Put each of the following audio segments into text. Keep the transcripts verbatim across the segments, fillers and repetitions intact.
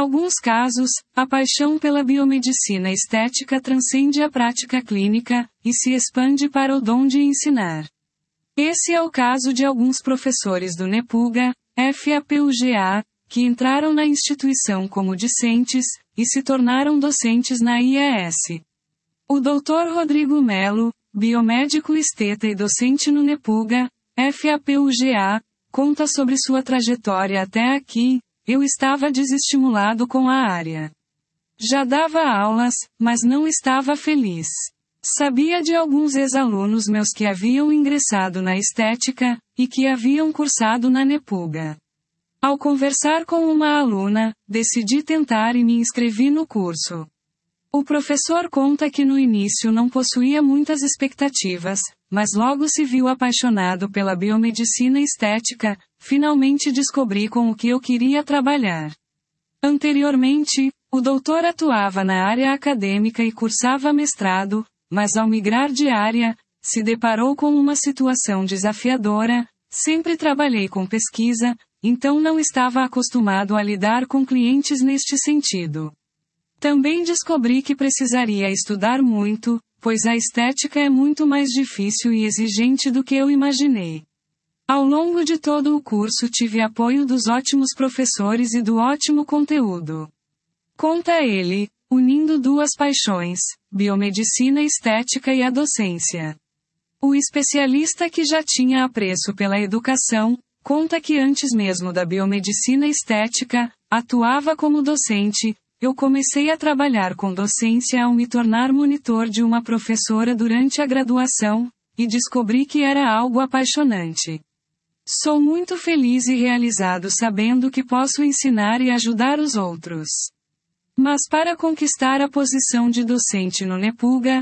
alguns casos, a paixão pela biomedicina estética transcende a prática clínica, e se expande para o dom de ensinar. Esse é o caso de alguns professores do NEPUGA, FAPUGA, que entraram na instituição como discentes, e se tornaram docentes na I E S. O doutor Rodrigo Melo, biomédico esteta e docente no NEPUGA, FAPUGA, conta sobre sua trajetória até aqui. Eu estava desestimulado com a área. Já dava aulas, mas não estava feliz. Sabia de alguns ex-alunos meus que haviam ingressado na estética, e que haviam cursado na NEPUGA. Ao conversar com uma aluna, decidi tentar e me inscrevi no curso. O professor conta que no início não possuía muitas expectativas, mas logo se viu apaixonado pela biomedicina estética. Finalmente descobri com o que eu queria trabalhar. Anteriormente, o doutor atuava na área acadêmica e cursava mestrado, mas ao migrar de área, se deparou com uma situação desafiadora. Sempre trabalhei com pesquisa, então não estava acostumado a lidar com clientes neste sentido. Também descobri que precisaria estudar muito, pois a estética é muito mais difícil e exigente do que eu imaginei. Ao longo de todo o curso tive apoio dos ótimos professores e do ótimo conteúdo. Conta ele, unindo duas paixões, biomedicina estética e a docência. O especialista que já tinha apreço pela educação, conta que antes mesmo da biomedicina estética, atuava como docente. Eu comecei a trabalhar com docência ao me tornar monitor de uma professora durante a graduação, e descobri que era algo apaixonante. Sou muito feliz e realizado sabendo que posso ensinar e ajudar os outros. Mas para conquistar a posição de docente no NEPUGA,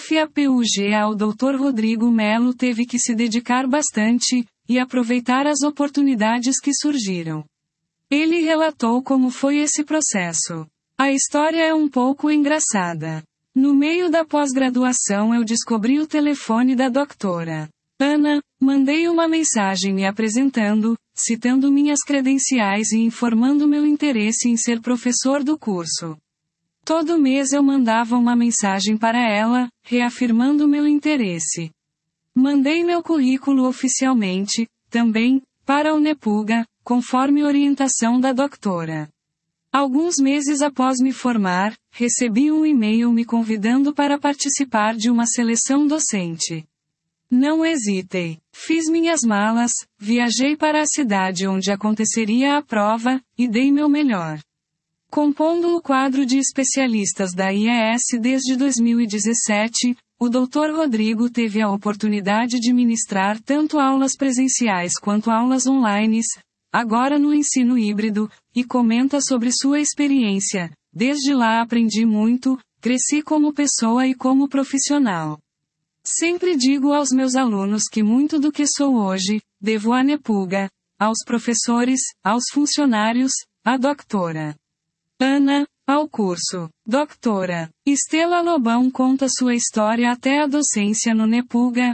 FAPUGA, o doutor Rodrigo Melo teve que se dedicar bastante, e aproveitar as oportunidades que surgiram. Ele relatou como foi esse processo. A história é um pouco engraçada. No meio da pós-graduação eu descobri o telefone da doutora Ana, mandei uma mensagem me apresentando, citando minhas credenciais e informando meu interesse em ser professor do curso. Todo mês eu mandava uma mensagem para ela, reafirmando meu interesse. Mandei meu currículo oficialmente, também, para o NEPUGA, conforme orientação da doutora. Alguns meses após me formar, recebi um e-mail me convidando para participar de uma seleção docente. Não hesitei. Fiz minhas malas, viajei para a cidade onde aconteceria a prova, e dei meu melhor. Compondo o quadro de especialistas da I E S desde dois mil e dezessete, o doutor Rodrigo teve a oportunidade de ministrar tanto aulas presenciais quanto aulas online, agora no ensino híbrido, e comenta sobre sua experiência. Desde lá aprendi muito, cresci como pessoa e como profissional. Sempre digo aos meus alunos que muito do que sou hoje, devo à NEPUGA, aos professores, aos funcionários, à doutora Ana, ao curso. Doutora Estela Lobão conta sua história até a docência no NEPUGA,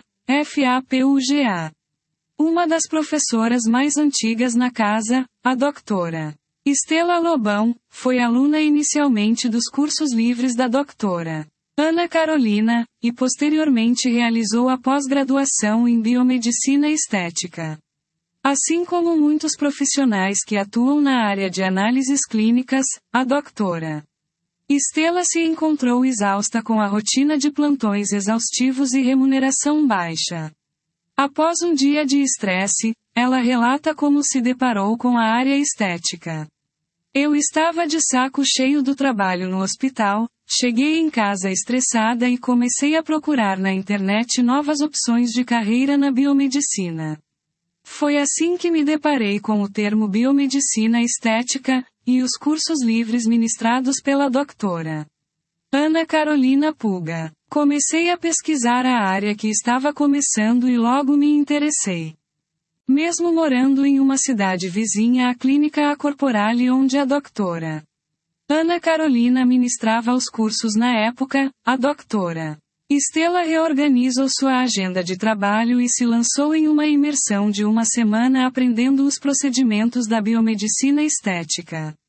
FAPUGA. Uma das professoras mais antigas na casa, a doutora Estela Lobão, foi aluna inicialmente dos cursos livres da doutora Ana Carolina, e posteriormente realizou a pós-graduação em biomedicina estética. Assim como muitos profissionais que atuam na área de análises clínicas, a doutora Estela se encontrou exausta com a rotina de plantões exaustivos e remuneração baixa. Após um dia de estresse, ela relata como se deparou com a área estética. Eu estava de saco cheio do trabalho no hospital, cheguei em casa estressada e comecei a procurar na internet novas opções de carreira na biomedicina. Foi assim que me deparei com o termo biomedicina estética, e os cursos livres ministrados pela doutora Ana Carolina Puga. Comecei a pesquisar a área que estava começando e logo me interessei. Mesmo morando em uma cidade vizinha à clínica A Corporale onde a doutora Ana Carolina ministrava os cursos na época, a doutora Estela reorganizou sua agenda de trabalho e se lançou em uma imersão de uma semana aprendendo os procedimentos da biomedicina estética.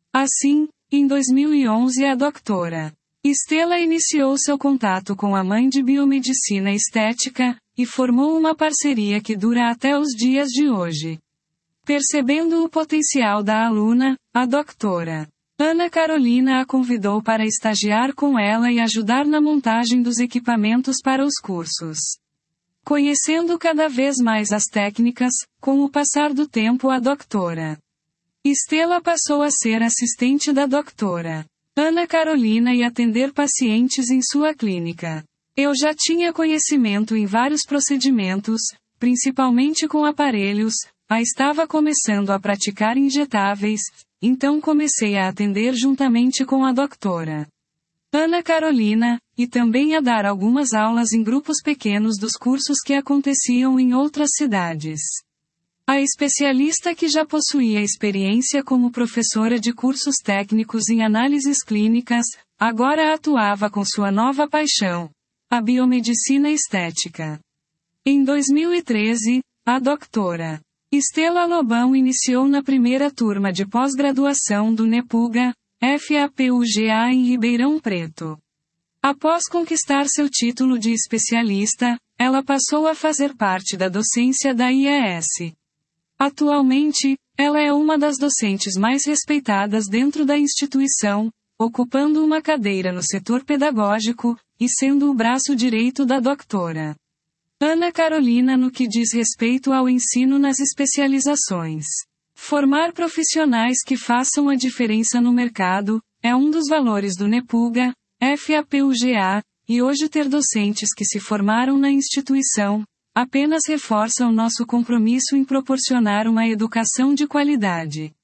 Assim, em dois mil e onze a doutora Estela iniciou seu contato com a mãe de biomedicina estética, e formou uma parceria que dura até os dias de hoje. Percebendo o potencial da aluna, a doutora Ana Carolina a convidou para estagiar com ela e ajudar na montagem dos equipamentos para os cursos. Conhecendo cada vez mais as técnicas, com o passar do tempo a doutora Estela passou a ser assistente da doutora Ana Carolina e atender pacientes em sua clínica. Eu já tinha conhecimento em vários procedimentos, principalmente com aparelhos, a estava começando a praticar injetáveis, então comecei a atender juntamente com a doutora Ana Carolina, e também a dar algumas aulas em grupos pequenos dos cursos que aconteciam em outras cidades. A especialista que já possuía experiência como professora de cursos técnicos em análises clínicas, agora atuava com sua nova paixão, a biomedicina estética. Em dois mil e treze, a doutora Estela Lobão iniciou na primeira turma de pós-graduação do NEPUGA, F A P U G A em Ribeirão Preto. Após conquistar seu título de especialista, ela passou a fazer parte da docência da I E S. Atualmente, ela é uma das docentes mais respeitadas dentro da instituição, ocupando uma cadeira no setor pedagógico, e sendo o braço direito da doutora Ana Carolina no que diz respeito ao ensino nas especializações. Formar profissionais que façam a diferença no mercado, é um dos valores do NEPUGA, F A P U G A, e hoje ter docentes que se formaram na instituição, apenas reforça o nosso compromisso em proporcionar uma educação de qualidade.